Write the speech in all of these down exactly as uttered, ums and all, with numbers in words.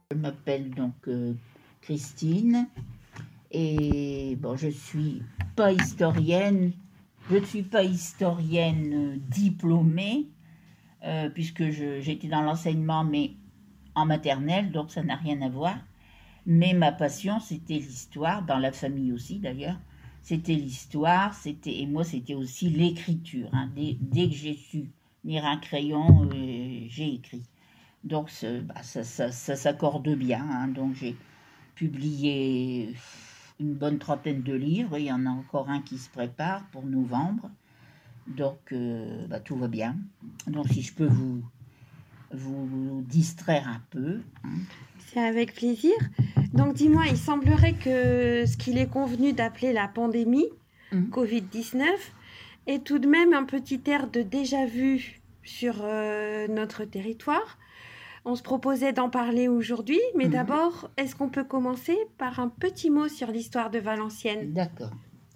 Je m'appelle donc euh, Christine et bon, je suis pas historienne. Je ne suis pas historienne euh, diplômée euh, puisque je, j'étais dans l'enseignement mais en maternelle, donc ça n'a rien à voir. Mais ma passion, c'était l'histoire, dans la famille aussi d'ailleurs. C'était l'histoire, c'était et moi c'était aussi l'écriture. Hein. Dès, dès que j'ai su lire un crayon, euh, j'ai écrit. Donc bah, ça, ça, ça s'accorde bien. Hein. Donc j'ai publié une bonne trentaine de livres. Il y en a encore un qui se prépare pour novembre. Donc euh, bah, tout va bien. Donc si je peux vous, vous distraire un peu. Hein. C'est avec plaisir. Donc dis-moi, il semblerait que ce qu'il est convenu d'appeler la pandémie, mmh. covid dix-neuf, est tout de même un petit air de déjà-vu sur euh, notre territoire. On se proposait d'en parler aujourd'hui, mais mmh. d'abord, est-ce qu'on peut commencer par un petit mot sur l'histoire de Valenciennes ? D'accord.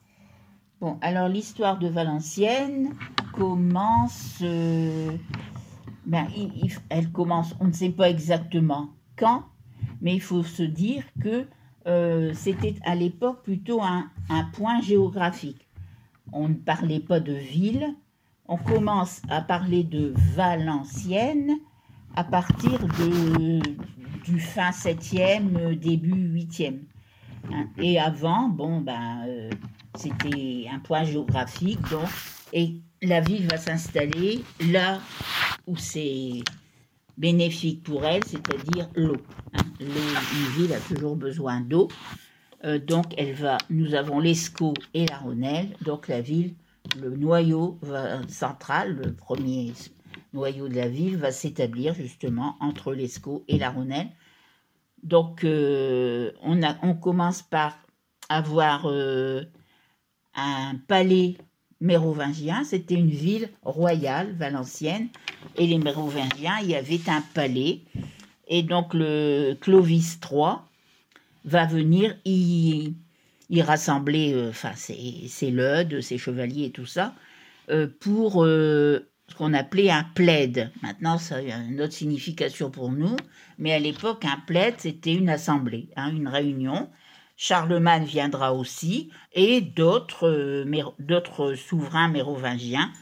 Bon, alors l'histoire de Valenciennes commence... Euh, ben, il, il, elle commence, on ne sait pas exactement quand, mais il faut se dire que euh, c'était à l'époque plutôt un, un point géographique. On ne parlait pas de ville, on commence à parler de Valenciennes à partir de, du fin septième, début huitième. Hein. Et avant, bon, ben, euh, c'était un point géographique, donc, et la ville va s'installer là où c'est bénéfique pour elle, c'est-à-dire l'eau. Hein. L'eau, une ville a toujours besoin d'eau, euh, donc elle va. Nous avons l'Escaut et la Rhônelle, donc la ville, le noyau va, central, le premier noyau de la ville va s'établir justement entre l'Escaut et la Rhônelle. Donc euh, on, a, on commence par avoir euh, un palais mérovingien, c'était une ville royale, Valenciennes, et les Mérovingiens, il y avait un palais, et donc le Clovis trois va venir y, y rassembler enfin, ses, ses leudes, ses chevaliers et tout ça, euh, pour euh, ce qu'on appelait un plaid. Maintenant, ça a une autre signification pour nous, mais à l'époque, un plaid, c'était une assemblée, hein, une réunion. Charlemagne viendra aussi, et d'autres, euh, méro- d'autres souverains mérovingiens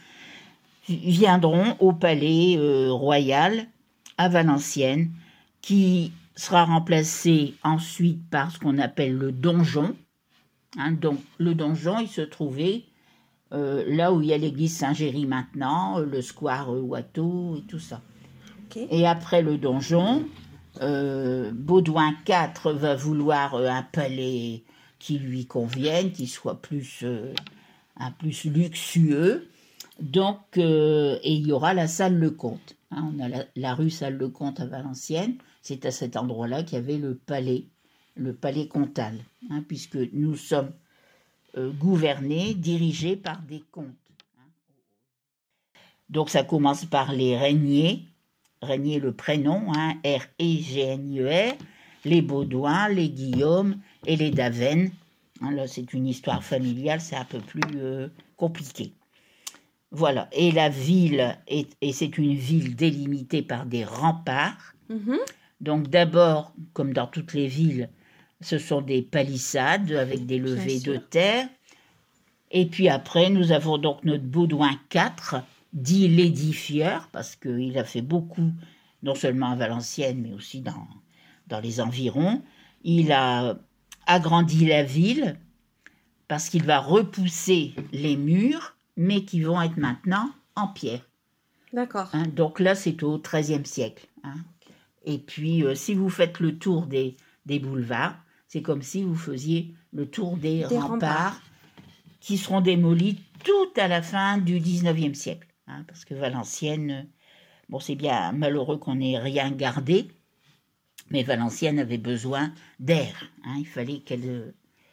viendront au palais euh, royal à Valenciennes, qui sera remplacé ensuite par ce qu'on appelle le donjon. Hein, donc, le donjon, il se trouvait euh, là où il y a l'église Saint-Géry maintenant, le square euh, Watteau et tout ça. Okay. Et après le donjon, euh, Baudouin quatre va vouloir euh, un palais qui lui convienne, qui soit plus, euh, un plus luxueux. Donc, euh, et il y aura la salle Lecomte. Hein, on a la, la rue salle Lecomte à Valenciennes. C'est à cet endroit-là qu'il y avait le palais, le palais comtal, hein, puisque nous sommes euh, gouvernés, dirigés par des comtes. Hein. Donc, ça commence par les Régnier, Régnier le prénom, hein, R E G N I E R, les Baudouin, les Guillaume et les Daven. Hein, là, c'est une histoire familiale, c'est un peu plus euh, compliqué. Voilà, et la ville, est, et c'est une ville délimitée par des remparts. Mmh. Donc d'abord, comme dans toutes les villes, ce sont des palissades avec des levées de terre. Et puis après, nous avons donc notre Baudouin quatre, dit l'édifieur, parce qu'il a fait beaucoup, non seulement à Valenciennes, mais aussi dans, dans les environs. Il a agrandi la ville parce qu'il va repousser les murs, mais qui vont être maintenant en pierre. D'accord. Hein, donc là, c'est au treizième siècle. Hein. Et puis, euh, si vous faites le tour des, des boulevards, c'est comme si vous faisiez le tour des, des remparts, remparts qui seront démolis tout à la fin du dix-neuvième siècle. Hein, parce que Valenciennes, bon, c'est bien malheureux qu'on n'ait rien gardé, mais Valenciennes avait besoin d'air. Hein, il fallait qu'elle...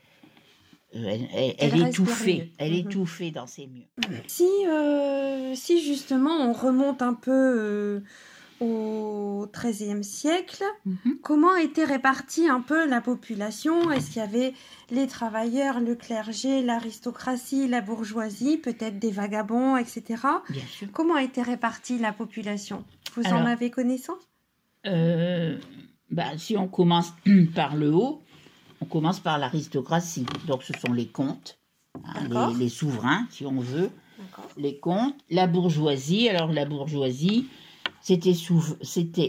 Elle, elle, elle, elle étouffait, elle mmh. étouffait dans ses murs. Si, euh, si justement on remonte un peu euh, au treizième siècle, mmh. comment était répartie un peu la population ? Est-ce qu'il y avait les travailleurs, le clergé, l'aristocratie, la bourgeoisie, peut-être des vagabonds, et cetera. Bien sûr. Comment était répartie la population ? Vous Alors, en avez connaissance ? euh, Ben, si on commence par le haut, on commence par l'aristocratie. Donc, ce sont les comtes, hein, les, les souverains, si on veut. D'accord. Les comtes, la bourgeoisie. Alors, la bourgeoisie, c'était, sou- c'était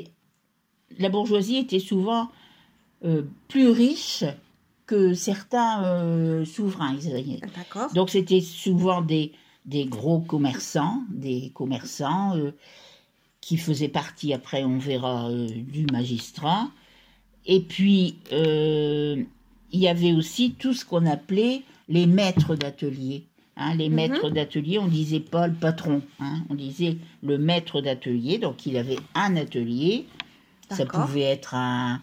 la bourgeoisie était souvent euh, plus riche que certains euh, souverains. D'accord. Donc, c'était souvent des, des gros commerçants, des commerçants euh, qui faisaient partie, après, on verra, euh, du magistrat. Et puis, euh, il y avait aussi tout ce qu'on appelait les maîtres d'atelier. Hein, les mm-hmm. maîtres d'atelier, on disait pas le patron, hein, on disait le maître d'atelier. Donc, il avait un atelier. D'accord. Ça pouvait être un,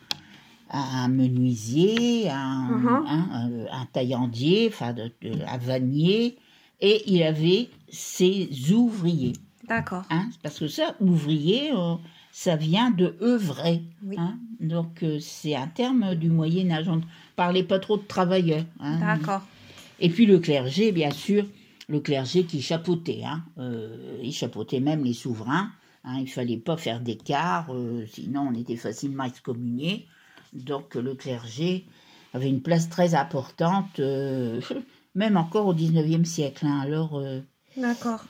un menuisier, un, mm-hmm. un, un, un taillandier, enfin, de, de, un vannier. Et il avait ses ouvriers. D'accord. Hein, parce que ça, ouvrier, euh, ça vient de œuvrer. Oui. Hein, donc, euh, c'est un terme du Moyen-Âge. On ne parlait pas trop de travailleurs. Hein. D'accord. Et puis le clergé, bien sûr, le clergé qui chapeautait. Hein, euh, il chapeautait même les souverains. Hein, il ne fallait pas faire d'écart, euh, sinon on était facilement excommunié. Donc, le clergé avait une place très importante, euh, même encore au dix-neuvième siècle. Hein, alors, euh, D'accord.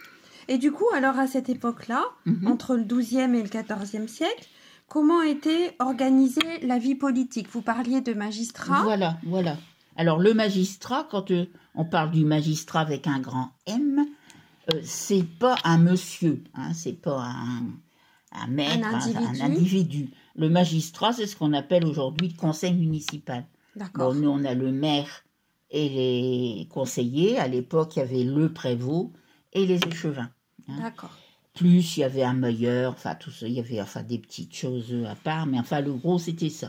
Et du coup, alors à cette époque-là, mm-hmm. entre le douzième et le quatorzième siècle, comment était organisée la vie politique? Vous parliez de magistrat. Voilà, voilà. Alors le magistrat, quand euh, on parle du magistrat avec un grand M, euh, c'est pas un monsieur, hein, c'est pas un, un maître, un individu. Un, un individu. Le magistrat, c'est ce qu'on appelle aujourd'hui le conseil municipal. D'accord. Bon, nous, on a le maire et les conseillers. À l'époque, il y avait le prévôt et les échevins. Hein. D'accord. Plus il y avait un meilleur, enfin tout ça, il y avait enfin des petites choses à part, mais enfin le gros c'était ça.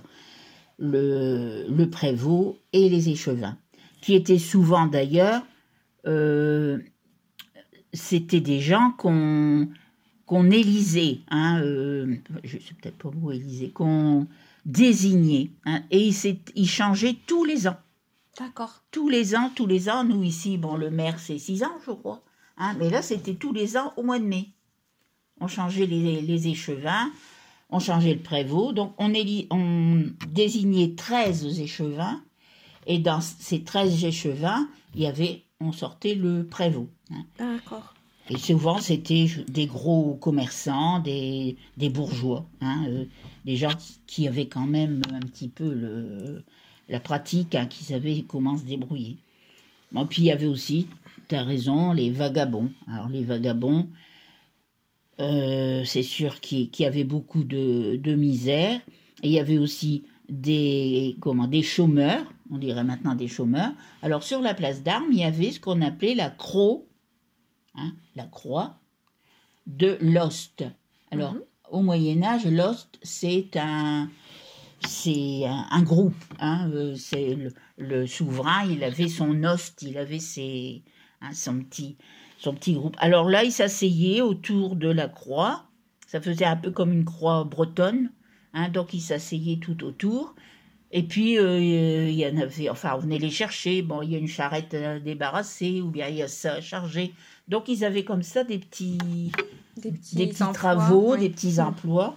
Le, le prévôt et les échevins, qui étaient souvent d'ailleurs, euh, c'était des gens qu'on qu'on élisait, hein, euh, je sais peut-être pas où élisait, qu'on désignait, hein, et ils, ils changeaient tous les ans. D'accord. Tous les ans, tous les ans, nous ici, bon le maire c'est six ans je crois. Hein, mais là, c'était tous les ans au mois de mai. On changeait les, les échevins, on changeait le prévôt. Donc, on, éli, on désignait treize échevins. Et dans ces treize échevins, il y avait, on sortait le prévôt. Hein. D'accord. Et souvent, c'était des gros commerçants, des, des bourgeois. Hein, euh, des gens qui avaient quand même un petit peu le, la pratique, hein, qui savaient comment se débrouiller. Bon, puis, il y avait aussi... Tu as raison, les vagabonds. Alors, les vagabonds, euh, c'est sûr qu'il, qu'il y avait beaucoup de, de misère. Et il y avait aussi des, comment, des chômeurs, on dirait maintenant des chômeurs. Alors, sur la place d'Armes, il y avait ce qu'on appelait la croix, hein, la croix de l'ost. Alors, mm-hmm. au Moyen-Âge, l'ost, c'est un... C'est un, un groupe. Hein, euh, c'est le, le souverain, il avait son ost, il avait ses... Hein, son, petit, son petit groupe. Alors là, ils s'asseyaient autour de la croix. Ça faisait un peu comme une croix bretonne. Hein, donc, ils s'asseyaient tout autour. Et puis, euh, il y en avait... Enfin, on venait les chercher. Bon, il y a une charrette à débarrasser ou bien il y a ça à charger. Donc, ils avaient comme ça des petits, des petits, des petits emplois, travaux, oui. des petits emplois.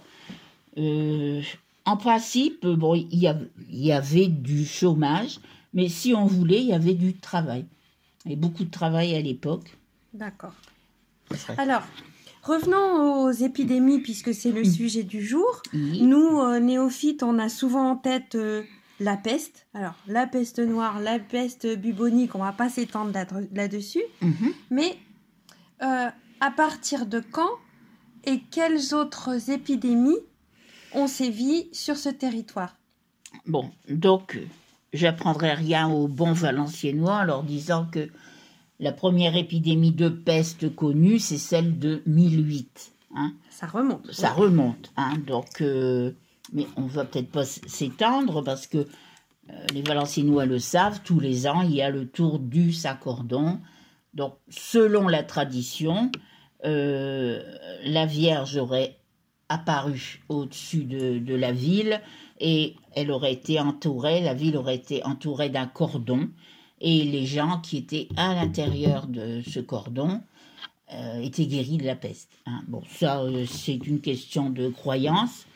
Euh, en principe, bon, il y, avait, il y avait du chômage. Mais si on voulait, il y avait du travail. Et beaucoup de travail à l'époque. D'accord. Alors, revenons aux épidémies, puisque c'est le mmh. sujet du jour. Oui. Nous, euh, néophytes, on a souvent en tête euh, la peste. Alors, la peste noire, la peste bubonique, on ne va pas s'étendre là- là-dessus. Mmh. Mais euh, à partir de quand et quelles autres épidémies ont sévi sur ce territoire? Bon, donc... J'apprendrai rien aux bons Valenciennois en leur disant que la première épidémie de peste connue, c'est celle de mille huit. Hein. Ça remonte. Ça oui. remonte. Hein. Donc, euh, mais on ne va peut-être pas s'étendre parce que euh, les Valenciennois le savent, tous les ans, il y a le tour du Saint-Cordon. Donc, selon la tradition, euh, la Vierge aurait apparu au-dessus de, de la ville et elle aurait été entourée, la ville aurait été entourée d'un cordon et les gens qui étaient à l'intérieur de ce cordon euh, étaient guéris de la peste. Hein. Bon, ça, euh, c'est une question de croyance.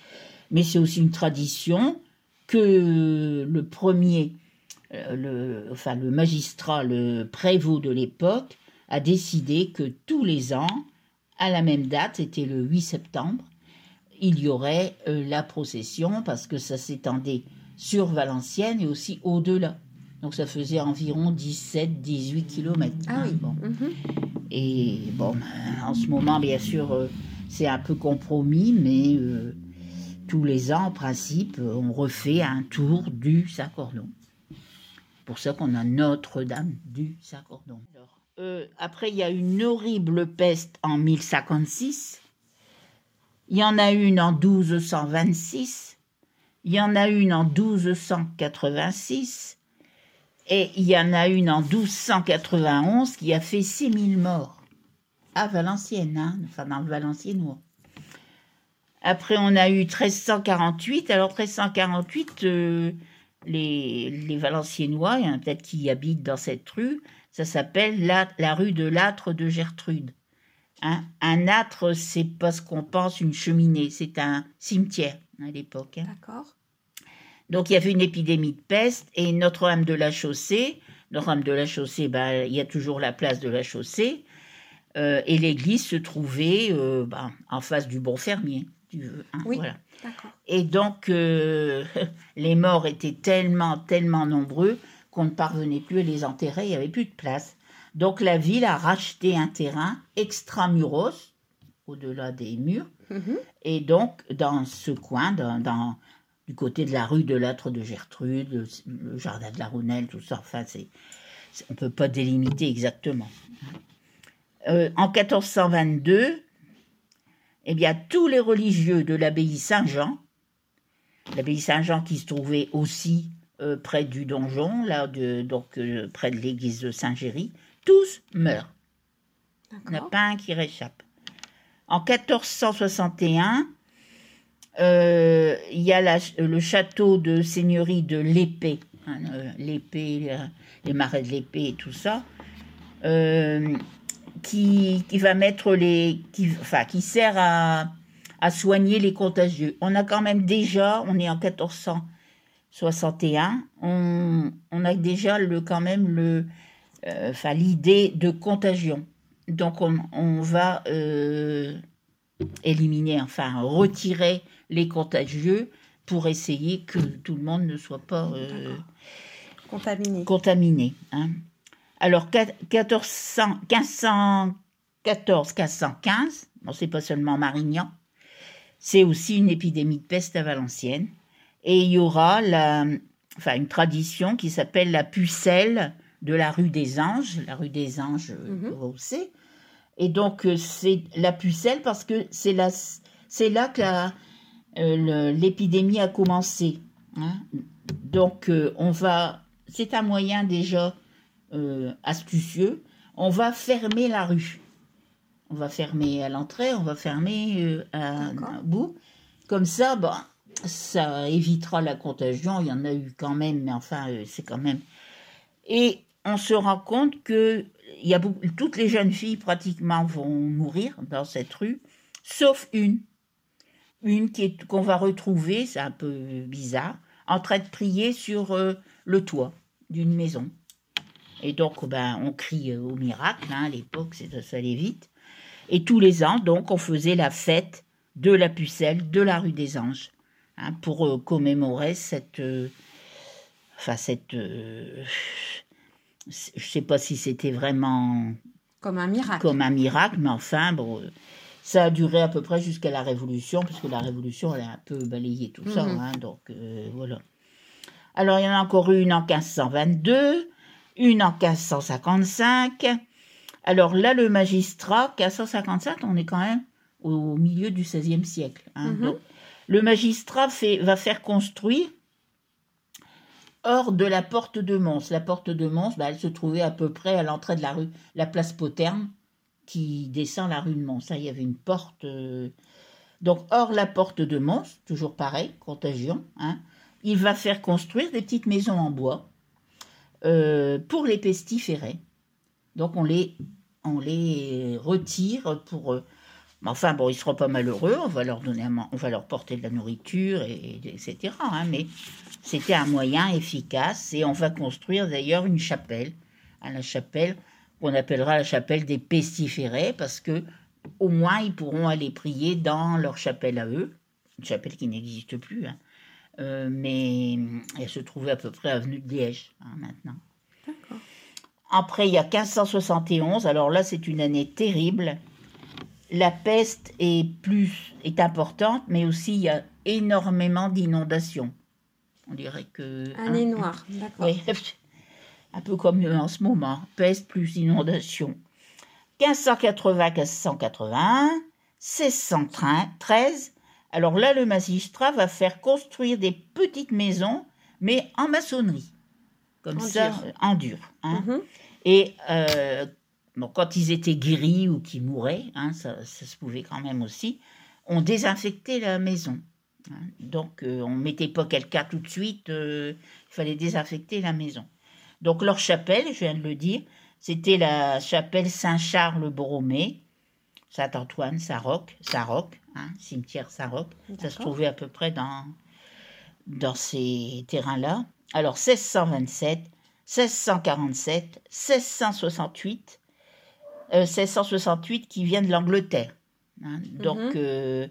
Mais c'est aussi une tradition que le premier, euh, le, enfin le magistrat, le prévôt de l'époque, a décidé que tous les ans, à la même date, c'était le huit septembre, il y aurait euh, la procession parce que ça s'étendait sur Valenciennes et aussi au-delà. Donc ça faisait environ dix-sept à dix-huit kilomètres. Ah hein, oui. bon. Mhm. Et bon, ben, en ce moment, bien sûr, euh, c'est un peu compromis, mais euh, tous les ans, en principe, on refait un tour du Saint-Cordon. C'est pour ça qu'on a Notre-Dame du Saint-Cordon. Alors, euh, après, il y a une horrible peste en mille cinquante-six. Il y en a une en douze cent vingt-six. Il y en a une en douze cent quatre-vingt-six. Et il y en a une en douze cent quatre-vingt-onze qui a fait six mille morts. À Valenciennes, hein, enfin dans le Valenciennois. Après, on a eu treize cent quarante-huit. Alors, treize cent quarante-huit, euh, les, les Valenciennois, il y en a peut-être qui habitent dans cette rue, ça s'appelle la, la rue de l'âtre de Gertrude. Hein, un âtre, c'est pas ce qu'on pense une cheminée, c'est un cimetière à l'époque. Hein. D'accord. Donc, il y avait une épidémie de peste et Notre-Dame de la Chaussée, Notre-Dame de la Chaussée, ben, il y a toujours la place de la Chaussée, euh, et l'église se trouvait euh, ben, en face du Bon Fermier. Tu veux, hein, Oui, voilà. d'accord. Et donc, euh, les morts étaient tellement, tellement nombreux qu'on ne parvenait plus à les enterrer, il n'y avait plus de place. Donc, la ville a racheté un terrain extramuros, au-delà des murs, Mhm. et donc, dans ce coin, dans, dans, du côté de la rue de l'âtre de Gertrude, le, le jardin de la Rounelle, tout ça, enfin, c'est, c'est, on ne peut pas délimiter exactement. Euh, en quatorze cent vingt-deux, eh bien, tous les religieux de l'abbaye Saint-Jean, l'abbaye Saint-Jean qui se trouvait aussi euh, près du donjon, là, de, donc euh, près de l'église de Saint-Géry, tous meurent. Il n'y en a pas un qui réchappe. En quatorze cent soixante et un, euh, il y a la, le château de seigneurie de l'Épée, hein, euh, l'Épée, les marais de l'Épée et tout ça, euh, qui, qui va mettre les, qui, enfin, qui sert à, à soigner les contagieux. On a quand même déjà, on est en quatorze cent soixante et un, on, on a déjà le, quand même le, euh, enfin, l'idée de contagion. Donc on, on va euh, éliminer, enfin retirer les contagieux pour essayer que tout le monde ne soit pas euh, contaminé. contaminé hein. Alors, quinze cent quatorze quinze cent quinze, bon, c'est pas seulement Marignan, c'est aussi une épidémie de peste à Valenciennes. Et il y aura la, enfin, une tradition qui s'appelle la pucelle de la rue des Anges. La rue des Anges, mm-hmm. vous savez. Et donc, c'est la pucelle parce que c'est là, c'est là que la, euh, le, l'épidémie a commencé. Hein. Donc, euh, on va, c'est un moyen déjà Euh, astucieux, on va fermer la rue. On va fermer à l'entrée, on va fermer euh, à un bout. Comme ça, bon, ça évitera la contagion. Il y en a eu quand même, mais enfin, euh, c'est quand même... Et on se rend compte que il y a beaucoup, toutes les jeunes filles pratiquement vont mourir dans cette rue, sauf une. Une qui est, qu'on va retrouver, c'est un peu bizarre, en train de prier sur euh, le toit d'une maison. Et donc, ben, on crie au miracle, hein, à l'époque, ça allait vite. Et tous les ans, donc, on faisait la fête de la pucelle de la rue des Anges, hein, pour euh, commémorer cette... Euh, enfin, cette... Euh, je ne sais pas si c'était vraiment... Comme un miracle. Comme un miracle, mais enfin, bon... Euh, ça a duré à peu près jusqu'à la Révolution, puisque la Révolution, elle a un peu balayé tout ça, mm-hmm. hein, donc euh, voilà. Alors, il y en a encore une en quinze cent vingt-deux... Une en quinze cent cinquante-cinq. Alors là, le magistrat, quinze cent cinquante-cinq, on est quand même au milieu du seizième siècle. Hein. Mm-hmm. Donc, le magistrat fait, va faire construire hors de la porte de Mons. La porte de Mons, bah, elle se trouvait à peu près à l'entrée de la rue, la place Poterne, qui descend la rue de Mons. Là, il y avait une porte. Euh... Donc, hors la porte de Mons, toujours pareil, contagion, hein, il va faire construire des petites maisons en bois. Euh, pour les pestiférés. Donc on les, on les retire pour, euh, Mais enfin, bon, ils ne seront pas malheureux, on va leur donner un man- on va leur porter de la nourriture, et, et- etc. hein, mais c'était un moyen efficace, et on va construire d'ailleurs une chapelle, hein, la chapelle qu'on appellera la chapelle des pestiférés, parce que au moins ils pourront aller prier dans leur chapelle à eux, une chapelle qui n'existe plus, hein, euh, mais elle se trouvait à peu près avenue de Liège hein, maintenant. D'accord. Après, il y a quinze cent soixante et onze, alors là c'est une année terrible. La peste est plus est importante, mais aussi il y a énormément d'inondations. On dirait que Année hein, noire, d'accord. oui, un peu comme en ce moment, peste plus inondation. quinze cent quatre-vingts à quinze cent quatre-vingt-un, seize cent treize. Alors là, le magistrat va faire construire des petites maisons, mais en maçonnerie, comme En ça, dur. euh, en dur. hein. Mhm. Et euh, bon, quand ils étaient guéris ou qu'ils mouraient, hein, ça, ça se pouvait quand même aussi, on désinfectait la maison. hein. Donc, euh, on ne mettait pas quelqu'un tout de suite, euh, il fallait désinfecter la maison. Donc, leur chapelle, je viens de le dire, c'était la chapelle Saint-Charles-Borromée, Saint-Antoine, Saint-Roch, Saint-Roch, hein, cimetière Saint-Roch. Ça se D'accord. trouvait à peu près dans, dans ces terrains-là. Alors, seize cent vingt-sept, seize cent quarante-sept, seize cent soixante-huit, euh, seize cent soixante-huit qui vient de l'Angleterre. hein. Donc, Mhm. euh,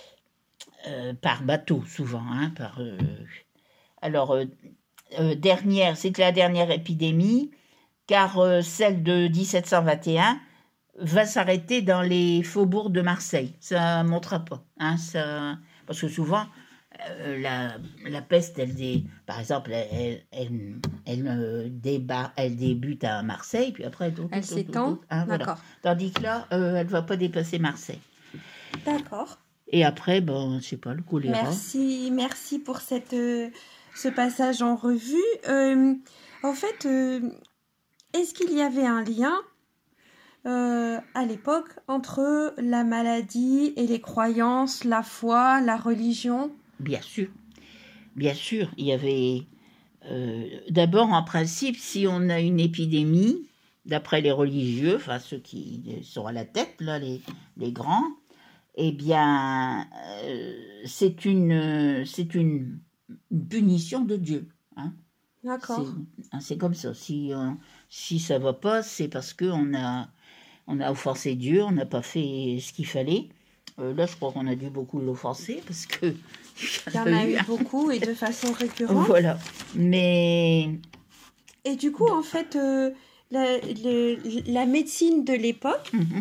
euh, par bateau, souvent. hein, par, euh, alors, euh, euh, dernière, c'était la dernière épidémie, car euh, celle de dix-sept cent vingt et un va s'arrêter dans les faubourgs de Marseille. Ça ne montera pas. hein, ça, parce que souvent, euh, la, la peste, elle dé- par exemple, elle, elle, elle, elle, euh, déba- elle débute à Marseille, puis après, tout, tout, Elle tout, tout, s'étend, tout, hein, voilà. d'accord. Tandis que là, euh, elle ne va pas dépasser Marseille. D'accord. Et après, bon, je ne sais pas, le choléra. Merci, merci pour cette, euh, ce passage en revue. Euh, en fait, euh, est-ce qu'il y avait un lien euh, à l'époque entre la maladie et les croyances, la foi, la religion? Bien sûr, bien sûr, il y avait... euh, D'abord, en principe, si on a une épidémie, d'après les religieux, enfin ceux qui sont à la tête, là, les, les grands, eh bien, euh, c'est une, c'est une, une punition de Dieu. hein. C'est D'accord. hein, c'est comme ça. Si, euh, si ça va pas, c'est parce qu'on a, on a offensé Dieu, on n'a pas fait ce qu'il fallait. Euh, là, je crois qu'on a dû beaucoup l'offenser parce que Il y en a eu beaucoup et de façon récurrente. Voilà. Mais Et du coup, en fait, euh, la, le- la médecine de l'époque, mhm.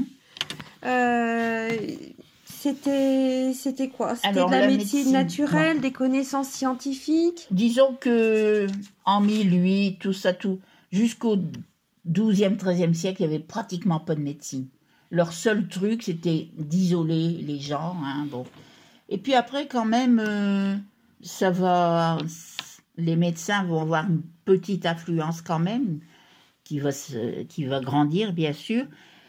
euh, c'était, c'était quoi? C'était Alors, de la, la médecine, médecine, naturelle, des connaissances scientifiques? disons que en mille huit, tout ça, tout, jusqu'au douzième, treizième siècle, il n'y avait pratiquement pas de médecine. Leur seul truc, c'était d'isoler les gens. hein, bon. Et puis après, quand même, euh, ça va. Les médecins vont avoir une petite influence quand même, qui va, se, qui va grandir, bien sûr.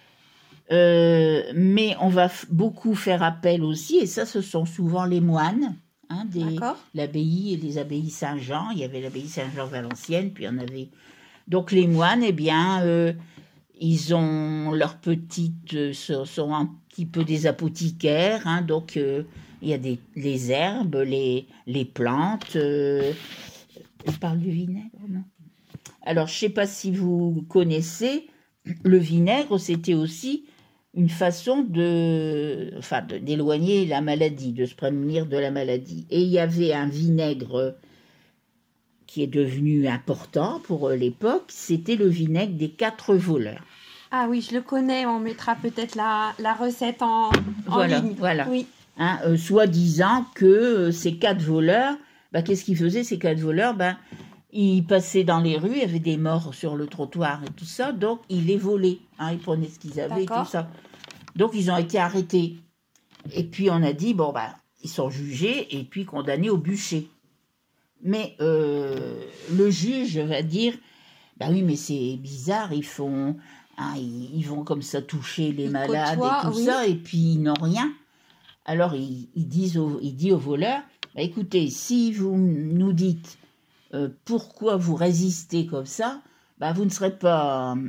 Euh, mais on va f- beaucoup faire appel aussi, et ça, ce sont souvent les moines, hein, des, D'accord. l'abbaye et les abbayes Saint-Jean. Il y avait l'abbaye Saint-Jean-Valenciennes, puis on avait. Donc les moines, eh bien, euh, ils ont leurs petites. euh, sont, sont un petit peu des apothicaires, hein, donc euh, il y a des, les herbes, les, les plantes. euh, je parle du vinaigre, non? Alors, je ne sais pas si vous connaissez, le vinaigre, c'était aussi une façon de, enfin, de- d'éloigner la maladie, de se prémunir de la maladie. Et il y avait un vinaigre qui est devenu important pour euh, l'époque, c'était le vinaigre des quatre voleurs. Ah oui, je le connais. On mettra peut-être la, la recette en, en Voilà, ligne. voilà. Oui. Hein, euh, soi-disant que euh, ces quatre voleurs, bah, qu'est-ce qu'ils faisaient ces quatre voleurs? Ben, ils passaient dans les rues, il y avait des morts sur le trottoir et tout ça, donc ils les volaient, hein, ils prenaient ce qu'ils avaient et tout D'accord. ça. Donc ils ont été arrêtés. Et puis on a dit, bon, ben, ils sont jugés et puis condamnés au bûcher. Mais euh, le juge va dire, bah oui, mais c'est bizarre, ils font, hein, ils, ils vont comme ça toucher les Ils malades côtoient, et tout oui. ça, et puis ils n'ont rien. Alors il, ils disent au, il dit au voleur, bah, écoutez, si vous nous dites euh, pourquoi vous résistez comme ça, bah, vous ne serez pas,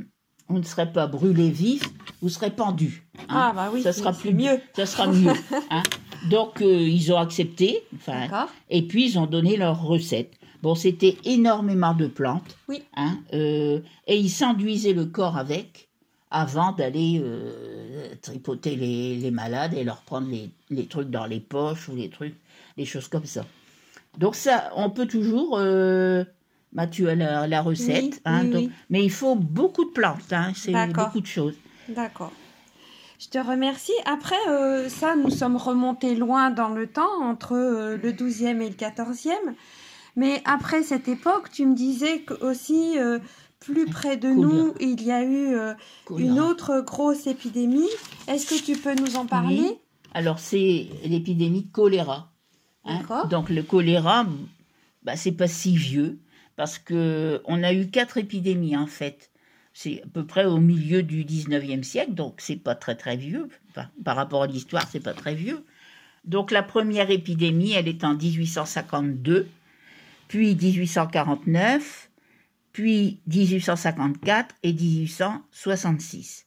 on ne serait pas brûlé vif, vous serez pendu. Hein. Ah bah oui, ça c'est, sera c'est plus mieux. Ça sera mieux. Hein. Donc, euh, ils ont accepté, enfin, D'accord. et puis ils ont donné leur recette. Bon, c'était énormément de plantes, Oui. hein, euh, et ils s'enduisaient le corps avec avant d'aller euh, tripoter les, les malades et leur prendre les, les trucs dans les poches ou les trucs, les choses comme ça. Donc ça, on peut toujours... Euh, bah, tu as la, la recette, Oui, hein, oui, donc, oui. mais il faut beaucoup de plantes, hein, c'est D'accord. beaucoup de choses. D'accord. Je te remercie. Après, euh, ça, nous sommes remontés loin dans le temps, entre euh, le douzième et le quatorzième. Mais après cette époque, tu me disais que aussi, euh, plus près de Choléra. nous, il y a eu euh, une Choléra. autre grosse épidémie. Est-ce que tu peux nous en parler? Oui. Alors, c'est l'épidémie de choléra. Hein. D'accord. Donc, le choléra, bah, c'est pas si vieux, parce qu'on a eu quatre épidémies, en fait. C'est à peu près au milieu du dix-neuvième siècle, donc c'est pas très très vieux. Enfin, par rapport à l'histoire, c'est pas très vieux. Donc, la première épidémie, elle est en dix-huit cent cinquante-deux, puis dix-huit cent quarante-neuf, puis dix-huit cent cinquante-quatre et dix-huit cent soixante-six.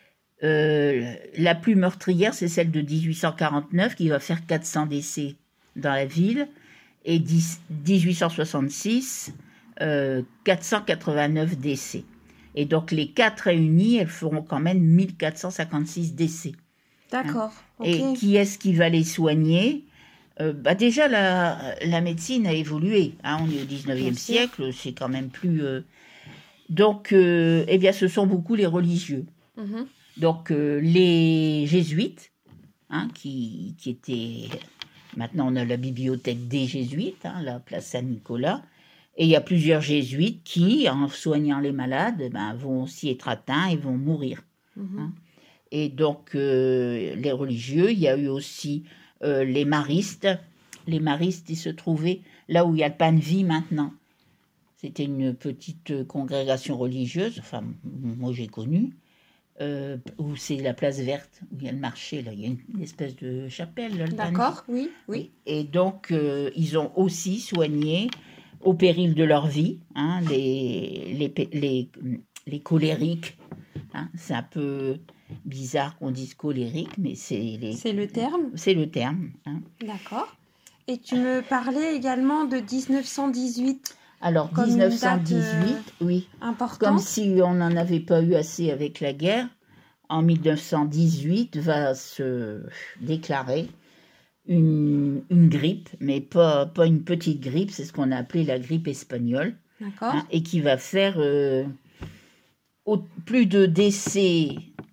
Euh, la plus meurtrière, c'est celle de dix-huit cent quarante-neuf qui va faire quatre cents décès dans la ville, et dix-huit cent soixante-six, euh, quatre cent quatre-vingt-neuf décès. Et donc les quatre réunies, elles feront quand même mille quatre cent cinquante-six décès. D'accord. Hein. Okay. Et qui est-ce qui va les soigner? euh, bah Déjà, la, la médecine a évolué. Hein, on est au dix-neuvième siècle, c'est quand même plus... Euh... Donc, euh, eh bien, ce sont beaucoup les religieux. Mm-hmm. Donc, euh, les jésuites, hein, qui, qui étaient... Maintenant, on a la bibliothèque des jésuites, hein, la place Saint-Nicolas. Et il y a plusieurs jésuites qui, en soignant les malades, ben, vont aussi être atteints et vont mourir. Mm-hmm. Hein. Et donc, euh, les religieux, il y a eu aussi euh, les maristes. Les maristes, ils se trouvaient là où il y a le pain de vie maintenant. C'était une petite congrégation religieuse, enfin, moi j'ai connu. Euh, où c'est la place verte, où il y a le marché, là, il y a une, une espèce de chapelle. Là, D'accord, oui, oui. Et donc, euh, ils ont aussi soigné, au péril de leur vie, hein, les, les, les, les colériques. Hein, c'est un peu bizarre qu'on dise colérique, mais c'est... Les, c'est le terme. C'est le terme. Hein. D'accord. Et tu me parlais également de dix-neuf cent dix-huit. Alors, comme dix-neuf cent dix-huit, euh, oui. Importante. Comme si on n'en avait pas eu assez avec la guerre, en mille neuf cent dix-huit va se déclarer une, une grippe, mais pas, pas une petite grippe, c'est ce qu'on a appelé la grippe espagnole. D'accord. Hein, et qui va faire euh, au, plus de décès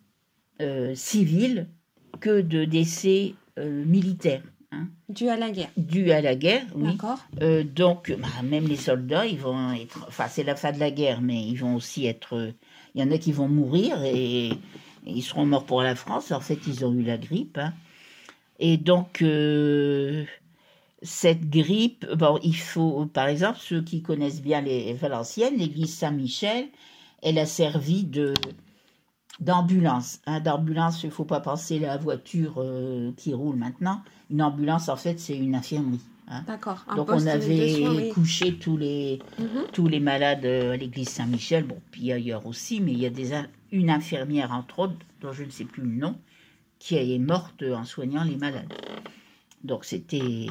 euh, civils que de décès euh, militaires. Hein. Dû à la guerre. Dû à la guerre, oui. D'accord. Euh, donc, bah, même les soldats, ils vont être... Enfin, c'est la fin de la guerre, mais ils vont aussi être... Il y en a qui vont mourir et, et ils seront morts pour la France. En fait, ils ont eu la grippe. Hein. Et donc, euh, cette grippe... Bon, il faut... Par exemple, ceux qui connaissent bien les Valenciennes, l'église Saint-Michel, elle a servi de... d'ambulance. Hein, d'ambulance, il ne faut pas penser à la voiture euh, qui roule maintenant. Une ambulance, en fait, c'est une infirmerie. Hein. D'accord. Donc, on avait soins, oui. couché tous les, mm-hmm. tous les malades à l'église Saint-Michel, bon, puis ailleurs aussi, mais il y a des, une infirmière, entre autres, dont je ne sais plus le nom, qui est morte en soignant les malades. Donc, c'était...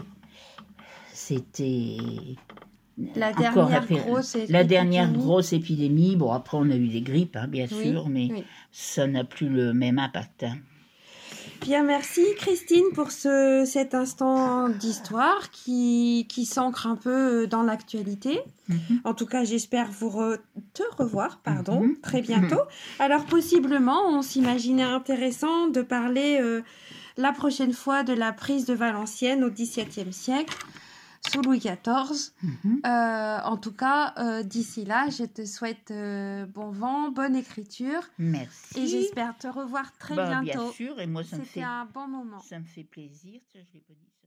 C'était... La dernière, grosse, la dernière grosse épidémie. Bon, après, on a eu des grippes, hein, bien oui, sûr, mais oui. ça n'a plus le même impact. Hein. Bien, merci Christine pour ce, cet instant d'histoire qui, qui s'ancre un peu dans l'actualité. Mm-hmm. En tout cas, j'espère vous re, te revoir pardon, mm-hmm. très bientôt. Mm-hmm. Alors, possiblement, on s'imaginait intéressant de parler euh, la prochaine fois de la prise de Valenciennes au dix-septième siècle. Sous Louis quatorze. Mm-hmm. Euh, en tout cas, euh, d'ici là, je te souhaite euh, bon vent, bonne écriture. Merci. Et j'espère te revoir très bah, bientôt. Bien sûr, et moi, ça me fait un bon moment. Ça me fait plaisir. Je l'ai pas dit.